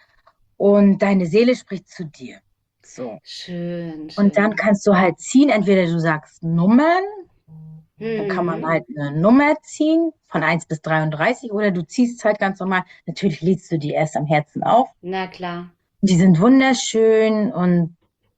und deine Seele spricht zu dir. So. Schön, Und dann schön. kannst du halt ziehen, entweder du sagst Nummern, dann kann man Mhm. halt eine Nummer ziehen von eins bis dreiunddreißig oder du ziehst halt ganz normal. Natürlich lädst du die erst am Herzen auf. Na klar. Die sind wunderschön und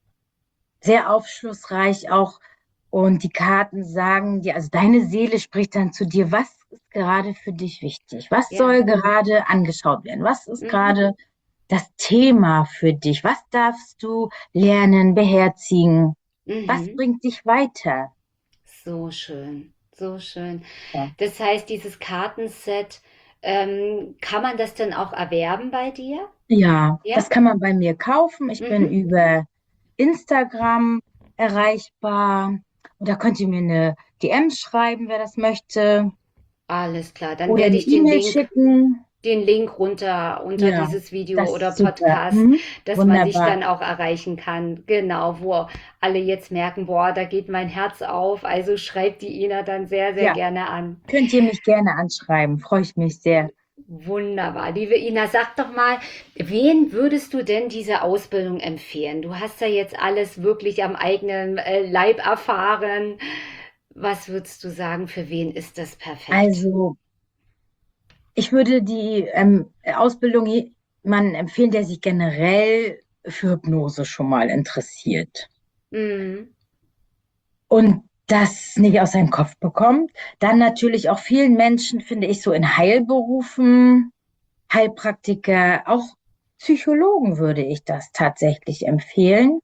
sehr aufschlussreich auch. Und die Karten sagen dir, also deine Seele spricht dann zu dir, was ist gerade für dich wichtig? Was Ja. soll gerade angeschaut werden? Was ist Mhm. gerade das Thema für dich? Was darfst du lernen, beherzigen? Was Mhm. bringt dich weiter? So schön. So schön. Ja, Das heißt, dieses Kartenset, ähm, kann man das denn auch erwerben bei dir? ja, Ja? das kann man bei mir kaufen. Ich bin Mhm. über Instagram erreichbar. Und da könnt ihr mir eine D M schreiben, wer das möchte. Alles klar. Dann Oder werde eine ich den E-Mail Link schicken. den Link runter unter Ja, dieses Video das oder ist super. Podcast, Mhm. dass man dich Wunderbar. dann auch erreichen kann. Genau, wo alle jetzt merken, boah, da geht mein Herz auf. Also schreibt die Ina dann sehr, sehr Ja, gerne an. könnt ihr mich gerne anschreiben. Freue ich mich sehr. Wunderbar. Liebe Ina, sag doch mal, wen würdest du denn diese Ausbildung empfehlen? Du hast ja jetzt alles wirklich am eigenen äh, Leib erfahren. Was würdest du sagen, für wen ist das perfekt? Also, ich würde die ähm, Ausbildung jemandem empfehlen, der sich generell für Hypnose schon mal interessiert Mm, und das nicht aus seinem Kopf bekommt. Dann natürlich auch vielen Menschen, finde ich, so in Heilberufen, Heilpraktiker, auch Psychologen würde ich das tatsächlich empfehlen.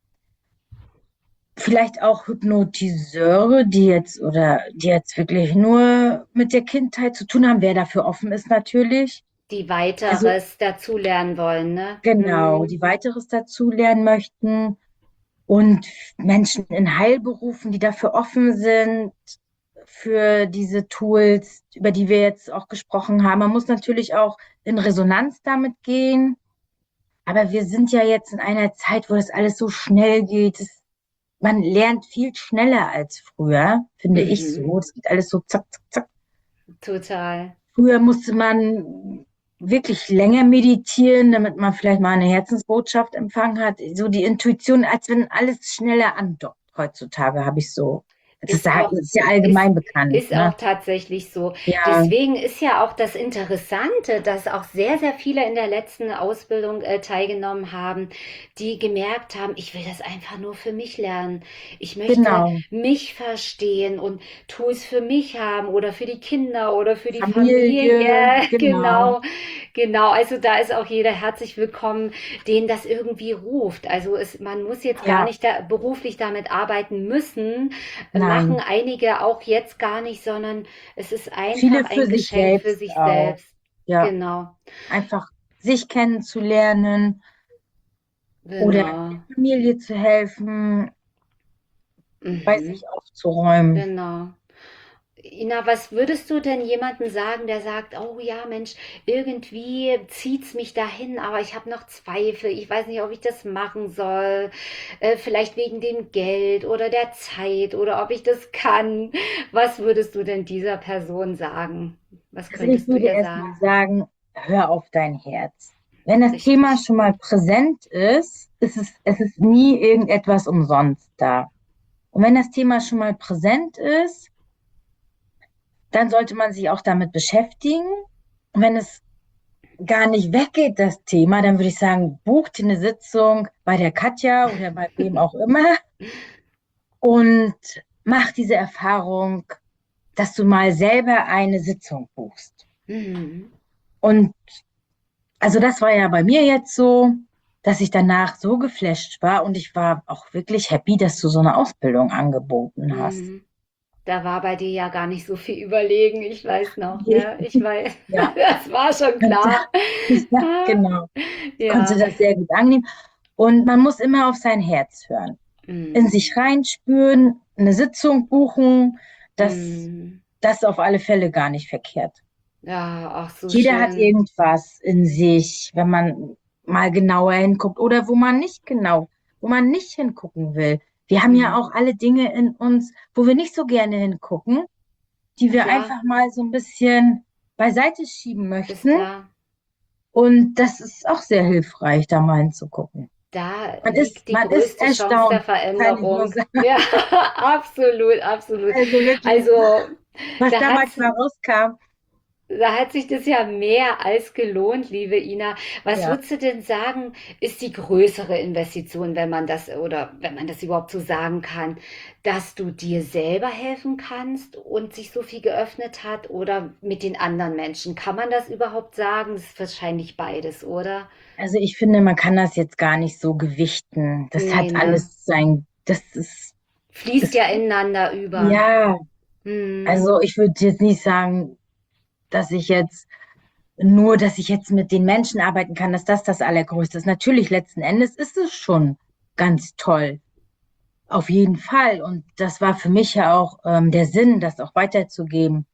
Vielleicht auch Hypnotiseure, die jetzt oder die jetzt wirklich nur mit der Kindheit zu tun haben, wer dafür offen ist natürlich. die Also weiteres dazulernen wollen, ne? genau, Mm. die weiteres dazu lernen möchten und Menschen in Heilberufen, die dafür offen sind, für diese Tools, über die wir jetzt auch gesprochen haben. Man muss natürlich auch in Resonanz damit gehen. Aber wir sind ja jetzt in einer Zeit, wo das alles so schnell geht. Es, man lernt viel schneller als früher, finde ich Mhm. so. Es geht alles so zack, zack, zack. Total. Früher musste man wirklich länger meditieren, damit man vielleicht mal eine Herzensbotschaft empfangen hat. So die Intuition, als wenn alles schneller andockt. Heutzutage habe ich so. Das ist, Ist das auch, ist ja ist, allgemein bekannt, ist auch ne? tatsächlich so. Ja, Deswegen ist ja auch das Interessante, dass auch sehr, sehr viele in der letzten Ausbildung äh, teilgenommen haben, die gemerkt haben, ich will das einfach nur für mich lernen. Ich möchte genau. mich verstehen und Tools für mich haben oder für die Kinder oder für die Familie, Familie. genau. Genau, genau. Also da ist auch jeder herzlich willkommen, den das irgendwie ruft. Also es, man muss jetzt gar Ja, nicht da, beruflich damit arbeiten müssen, machen nein. einige auch jetzt gar nicht, sondern es ist einfach Viele für ein sich Geschenk für selbst sich auch. selbst. Ja, Genau. einfach sich kennenzulernen, oder Genau. der Familie zu helfen, bei Mhm. sich aufzuräumen. Genau. Ina, was würdest du denn jemandem sagen, der sagt, oh ja, Mensch, irgendwie zieht's mich dahin, aber ich habe noch Zweifel, ich weiß nicht, ob ich das machen soll, äh, vielleicht wegen dem Geld oder der Zeit oder ob ich das kann. Was würdest du denn dieser Person sagen? Was Also ich könntest du würde ihr erst mal sagen? sagen, hör auf dein Herz. Wenn das Thema Richtig. schon mal präsent ist, ist es, es ist nie irgendetwas umsonst da. Und wenn das Thema schon mal präsent ist, dann sollte man sich auch damit beschäftigen. Und wenn es gar nicht weggeht, das Thema, dann würde ich sagen, buch dir eine Sitzung bei der Katja oder bei wem auch immer und mach diese Erfahrung, dass du mal selber eine Sitzung buchst. Mhm. Und also das war ja bei mir jetzt so, dass ich danach so geflasht war und ich war auch wirklich happy, dass du so eine Ausbildung angeboten hast. Mhm. Da war bei dir ja gar nicht so viel überlegen, ich weiß noch, ne? Ich weiß, Ja, das war schon konnte, klar. ja, Ah, genau. Ich konnte ja. das sehr gut annehmen. Und man muss immer auf sein Herz hören, in Mhm. sich reinspüren, eine Sitzung buchen. Das, Mhm. das ist auf alle Fälle gar nicht verkehrt. Ja, ach so Jeder hat schön. irgendwas in sich, wenn man mal genauer hinguckt oder wo man nicht genau, wo man nicht hingucken will. Wir haben ja Mhm. auch alle Dinge in uns, wo wir nicht so gerne hingucken, die wir Ja, einfach mal so ein bisschen beiseite schieben ist möchten. klar. Und das ist auch sehr hilfreich, da mal hinzugucken. Da Man ist, liegt die man ist größte Chance der erstaunt, kann ich nur Veränderung. sagen. Ja, absolut, absolut. Also wirklich, Also, was da da hat's manchmal rauskam. Da hat sich das ja mehr als gelohnt, liebe Ina. Was Ja. würdest du denn sagen, ist die größere Investition, wenn man das oder wenn man das überhaupt so sagen kann, dass du dir selber helfen kannst und sich so viel geöffnet hat oder mit den anderen Menschen? Kann man das überhaupt sagen? Das ist wahrscheinlich beides, oder? Also ich finde, man kann das jetzt gar nicht so gewichten. Das Nee, hat ne? alles sein, das ist, Fließt ist ja ineinander über. ja, Hm, also ich würde jetzt nicht sagen, dass ich jetzt nur, dass ich jetzt mit den Menschen arbeiten kann, dass das das Allergrößte ist. Natürlich, letzten Endes ist es schon ganz toll. Auf jeden Fall. Und das war für mich ja auch ähm, der Sinn, das auch weiterzugeben.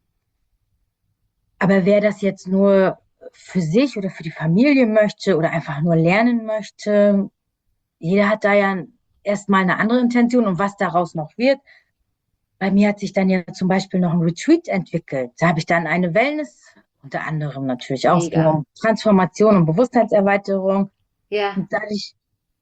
Aber wer das jetzt nur für sich oder für die Familie möchte oder einfach nur lernen möchte, jeder hat da ja erstmal eine andere Intention und was daraus noch wird. Bei mir hat sich dann ja zum Beispiel noch ein Retreat entwickelt. Da habe ich dann eine Wellness, unter anderem natürlich auch, es ging mega. um Transformation und Bewusstseinserweiterung. Ja. Und dadurch,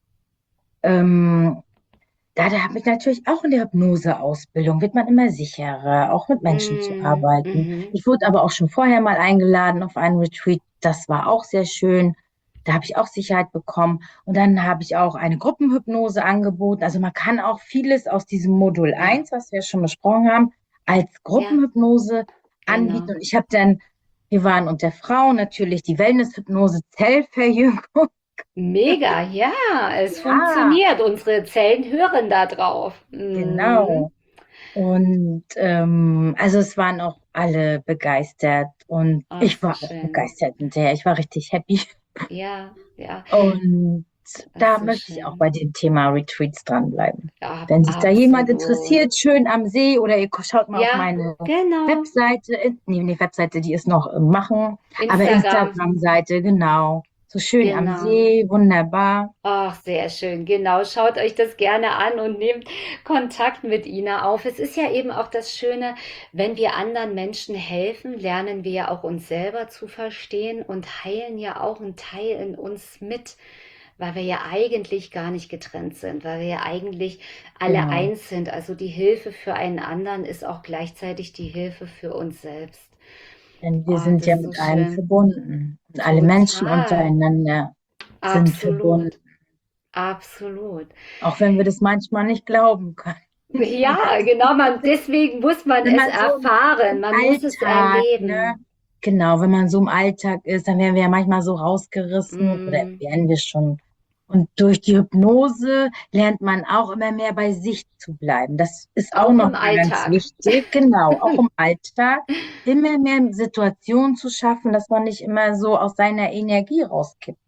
ähm, da, da habe ich natürlich auch in der Hypnoseausbildung, wird man immer sicherer, auch mit Menschen zu Mm, arbeiten. mhm. Ich wurde aber auch schon vorher mal eingeladen auf einen Retreat. Das war auch sehr schön. Da habe ich auch Sicherheit bekommen. Und dann habe ich auch eine Gruppenhypnose angeboten. Also man kann auch vieles aus diesem Modul Ja, eins, was wir schon besprochen haben, als ja, Gruppenhypnose anbieten. genau. Und ich habe dann, wir waren unter Frauen natürlich die Wellnesshypnose, Zellverjüngung. Mega, ja, es Ja, funktioniert. Unsere Zellen hören da drauf. Mhm. genau. Und ähm, also es waren auch alle begeistert und Ach, ich so war auch schön. begeistert hinterher. Ich war richtig happy. Ja, ja, Und das ist da so möchte ich auch schön. bei dem Thema Retreats dranbleiben. Ja, Wenn sich da jemand absolut. interessiert, schön am See oder ihr schaut mal auf Ja, meine genau. Webseite, äh, nee, die Webseite, die ist noch im Machen, aber Instagram, Instagram-Seite, genau. So schön am genau. See, wunderbar. Ach, sehr schön. Genau. Schaut euch das gerne an und nehmt Kontakt mit Ina auf. Es ist ja eben auch das Schöne, wenn wir anderen Menschen helfen, lernen wir ja auch uns selber zu verstehen und heilen ja auch einen Teil in uns mit, weil wir ja eigentlich gar nicht getrennt sind, weil wir ja eigentlich alle Genau. eins sind. Also die Hilfe für einen anderen ist auch gleichzeitig die Hilfe für uns selbst. Denn wir Oh, sind das ja ist so mit allem schön. verbunden. Und alle Menschen Total. untereinander sind verbunden. Absolut. Absolut. Auch wenn wir das manchmal nicht glauben können. Ja, genau, man, deswegen muss man Wenn es man so im, erfahren, im man muss es Alltag, ne? erleben. Genau, wenn man so im Alltag ist, dann werden wir ja manchmal so rausgerissen oder Mm, werden wir schon. Und durch die Hypnose lernt man auch immer mehr bei sich zu bleiben. Das ist auch auch noch im mal ganz Alltag. wichtig. Genau, auch im Alltag immer mehr Situationen zu schaffen, dass man nicht immer so aus seiner Energie rauskippt.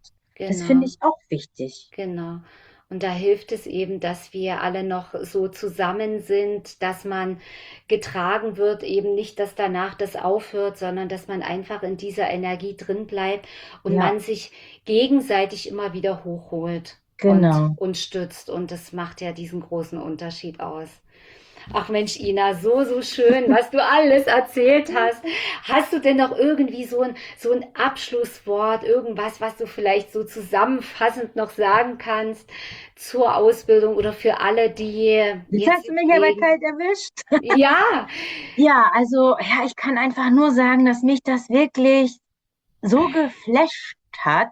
Das finde Genau. ich auch wichtig. Genau. Und da hilft es eben, dass wir alle noch so zusammen sind, dass man getragen wird, eben nicht, dass danach das aufhört, sondern dass man einfach in dieser Energie drin bleibt und Ja, man sich gegenseitig immer wieder hochholt und, genau. und stützt. Und das macht ja diesen großen Unterschied aus. Ach Mensch, Ina, so, so schön, was du alles erzählt hast. Hast du denn noch irgendwie so ein, so ein Abschlusswort, irgendwas, was du vielleicht so zusammenfassend noch sagen kannst zur Ausbildung oder für alle, die Jetzt jetzt hast du mich aber überlegen? kalt erwischt. Ja, Ja, also, ja, ich kann einfach nur sagen, dass mich das wirklich so geflasht hat.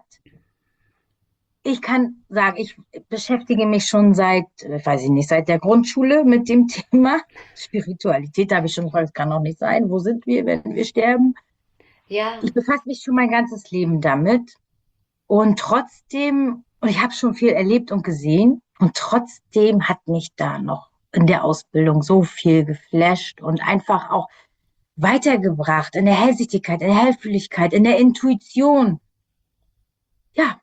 Ich kann sagen, ich beschäftige mich schon seit, äh, weiß ich nicht, seit der Grundschule mit dem Thema Spiritualität. Da habe ich schon gefragt, das kann doch nicht sein. Wo sind wir, wenn wir sterben? ja, Ich befasse mich schon mein ganzes Leben damit. Und trotzdem, und ich habe schon viel erlebt und gesehen, und trotzdem hat mich da noch in der Ausbildung so viel geflasht und einfach auch weitergebracht in der Hellsichtigkeit, in der Hellfühligkeit, in der Intuition. Ja,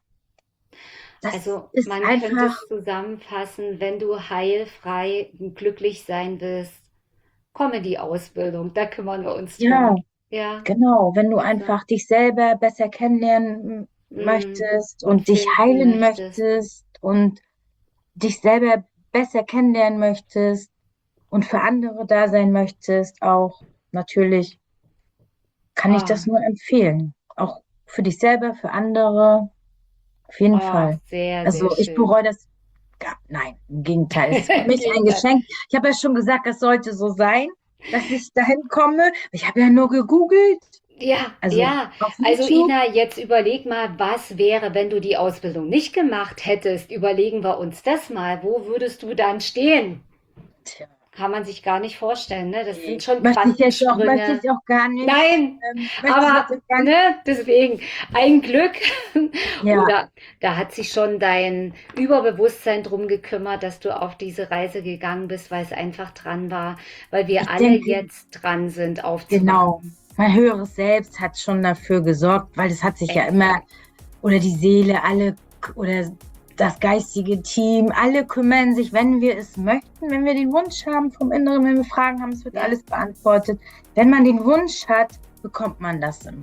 das also ist man könnte einfach, es zusammenfassen, wenn du heilfrei und glücklich sein willst, komm in die Ausbildung, da kümmern wir uns ja, drum. Ja, genau, wenn du also, einfach dich selber besser kennenlernen mm, möchtest und und dich finden heilen möchtest. möchtest und dich selber besser kennenlernen möchtest und für andere da sein möchtest, auch natürlich kann ich Oh, das nur empfehlen. Auch für dich selber, für andere, auf jeden oh, Fall. sehr, sehr Also ich schön. bereue das gar, nein, im Gegenteil, es ist für Im mich ein Gegenteil. Geschenk. Ich habe ja schon gesagt, es sollte so sein, dass ich dahin komme. Ich habe ja nur gegoogelt, Ja, also ja. auf Also YouTube. Ina, jetzt überleg mal, was wäre, wenn du die Ausbildung nicht gemacht hättest? Überlegen wir uns das mal. Wo würdest du dann stehen? Tja, Kann man sich gar nicht vorstellen, ne? Das sind nee, schon möchte ich jetzt auch, möchte Quantensprünge. ich auch gar nicht, Nein, ähm, möchte ich jetzt aber auch gar nicht. ne, deswegen ein Glück. Ja, Oder da hat sich schon dein Überbewusstsein drum gekümmert, dass du auf diese Reise gegangen bist, weil es einfach dran war, weil wir ich alle denke, jetzt dran sind, genau. aufzuwachen. Mein höheres Selbst hat schon dafür gesorgt, weil es hat sich ja immer, Exakt. oder die Seele, alle k- oder das geistige Team, alle kümmern sich, wenn wir es möchten, wenn wir den Wunsch haben vom Inneren, wenn wir Fragen haben, es wird Ja. alles beantwortet. Wenn man den Wunsch hat, bekommt man das immer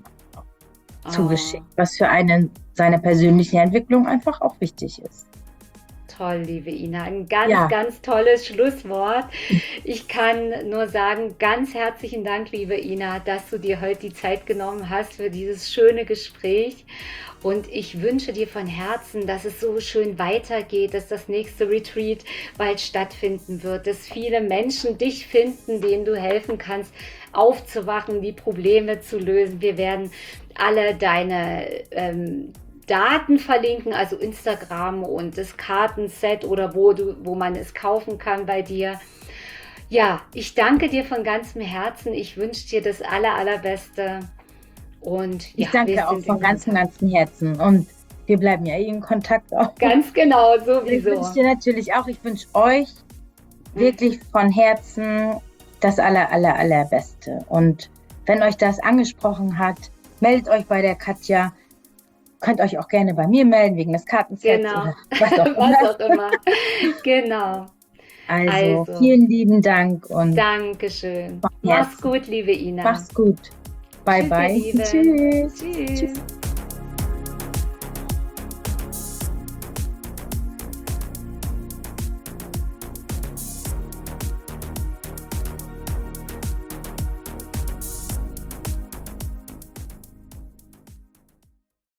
Oh, zugeschickt, was für einen seine persönliche Entwicklung einfach auch wichtig ist. toll, liebe Ina. Ein ganz, Ja, ganz tolles Schlusswort. Ich kann nur sagen, ganz herzlichen Dank, liebe Ina, dass du dir heute die Zeit genommen hast für dieses schöne Gespräch. Und ich wünsche dir von Herzen, dass es so schön weitergeht, dass das nächste Retreat bald stattfinden wird, dass viele Menschen dich finden, denen du helfen kannst, aufzuwachen, die Probleme zu lösen. Wir werden alle deine ähm, Daten verlinken, also Instagram und das Kartenset oder wo, du, wo man es kaufen kann bei dir. Ja, ich danke dir von ganzem Herzen. Ich wünsche dir das aller, allerbeste. Und ja, ich wir danke auch sind in von ganzem, Kontakt. ganzem Herzen und wir bleiben ja eh in Kontakt auch. Ganz genau, Ich wünsche sowieso. dir natürlich auch, ich wünsche euch Hm. wirklich von Herzen das aller, aller, allerbeste. Und wenn euch das angesprochen hat, meldet euch bei der Katja. Könnt euch auch gerne bei mir melden, wegen des Kartensets Genau, oder was auch was immer. auch immer. Genau. Also, Also, vielen lieben Dank und Dankeschön. von Mach's Herzen. gut, liebe Ina. Macht's gut. Bye, Tschüss, ihr bye. Lieben. Tschüss. Tschüss. Tschüss.